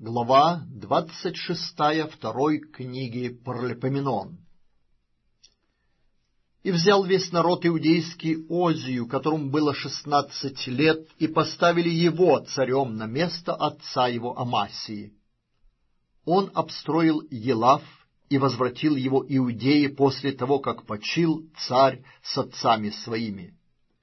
Глава 26 второй книги Паралипоменон. «И взял весь народ иудейский Озию, которому было 16 лет, и поставили его царем на место отца его Амасии. Он обстроил Елав и возвратил его Иудее после того, как почил царь с отцами своими.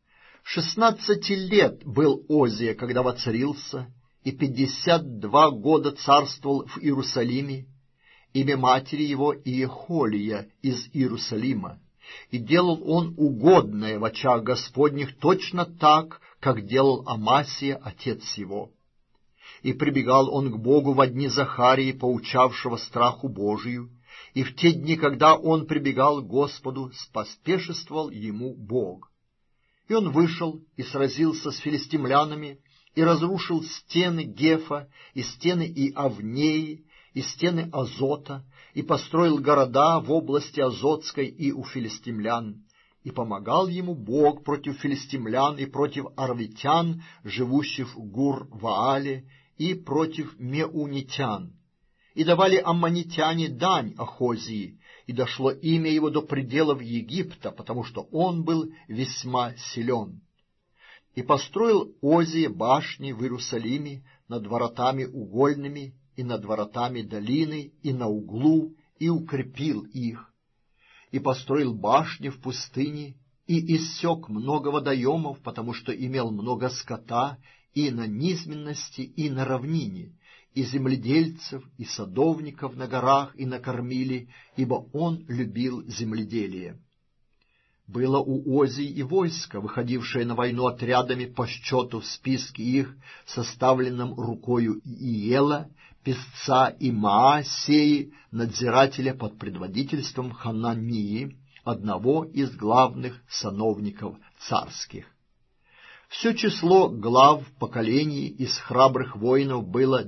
16 лет был Озия, когда воцарился, и 52 года царствовал в Иерусалиме. Имя матери его Иехолия из Иерусалима, и делал он угодное в очах Господних точно так, как делал Амасия, отец его. И прибегал он к Богу во дни Захарии, поучавшего страху Божию, и в те дни, когда он прибегал к Господу, споспешествовал ему Бог. И он вышел и сразился с филистимлянами, и разрушил стены Гефа, и стены Иавнеи, и стены Азота, и построил города в области Азотской и у филистимлян. И помогал ему Бог против филистимлян и против арвитян, живущих в Гур-Ваале, и против меунитян. И давали аммонитяне дань Ахозии, и дошло имя его до пределов Египта, потому что он был весьма силен. И построил Озия башни в Иерусалиме над воротами угольными и над воротами долины и на углу, и укрепил их. И построил башни в пустыне, и иссек много водоемов, потому что имел много скота и на низменности, и на равнине, и земледельцев, и садовников на горах, и на кормили, ибо он любил земледелие. Было у Озии и войско, выходившее на войну отрядами по счету в списке их, составленном рукою Иела, писца, и Маасеи, надзирателя под предводительством Ханании, одного из главных сановников царских. Все число глав поколений из храбрых воинов было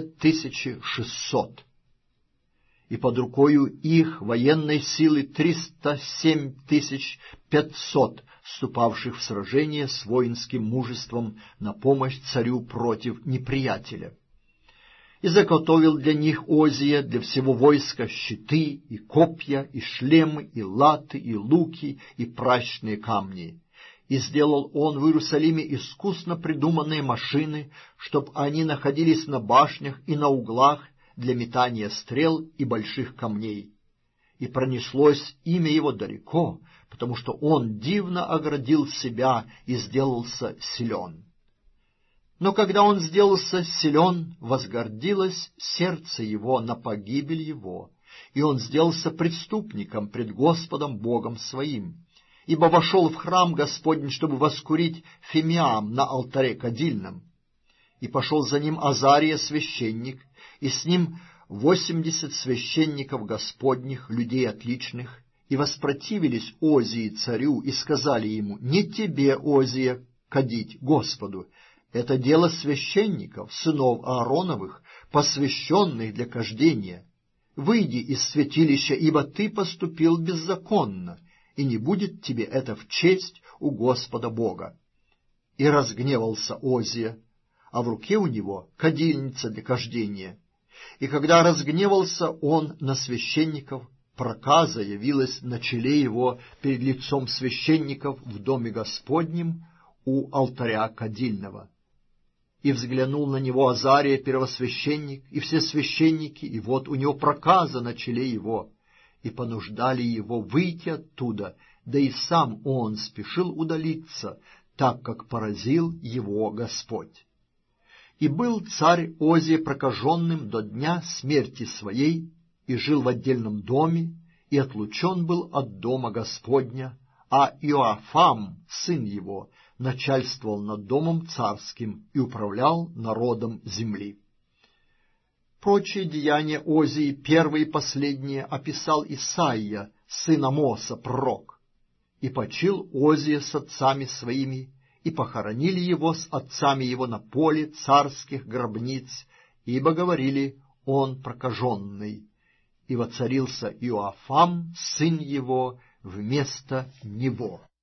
2600. И под рукою их военной силы 307 500, вступавших в сражение с воинским мужеством на помощь царю против неприятеля. И заготовил для них Озия, для всего войска, щиты, и копья, и шлемы, и латы, и луки, и пращные камни. И сделал он в Иерусалиме искусно придуманные машины, чтоб они находились на башнях и на углах, для метания стрел и больших камней. И пронеслось имя его далеко, потому что он дивно оградил себя и сделался силен. Но когда он сделался силен, возгордилось сердце его на погибель его, и он сделался преступником пред Господом Богом своим, ибо вошел в храм Господень, чтобы воскурить фимиам на алтаре кадильном. И пошел за ним Азария священник, и с ним 80 священников Господних, людей отличных, и воспротивились Озии царю, и сказали ему: «Не тебе, Озия, кадить Господу, это дело священников, сынов Аароновых, посвященных для кождения. Выйди из святилища, ибо ты поступил беззаконно, и не будет тебе это в честь у Господа Бога». И разгневался Озия, а в руке у него кадильница для кождения. И когда разгневался он на священников, проказа явилась на челе его перед лицом священников в доме Господнем у алтаря кадильного. И взглянул на него Азария, первосвященник, и все священники, и вот у него проказа на челе его, и понуждали его выйти оттуда, да и сам он спешил удалиться, так как поразил его Господь. И был царь Озия прокаженным до дня смерти своей, и жил в отдельном доме, и отлучен был от дома Господня, а Иоафам, сын его, начальствовал над домом царским и управлял народом земли. Прочие деяния Озии, первые и последние, описал Исаия, сын Амоса, пророк. И почил Озия с отцами своими, и похоронили его с отцами его на поле царских гробниц, ибо говорили: он прокаженный. И воцарился Иоафам, сын его, вместо него.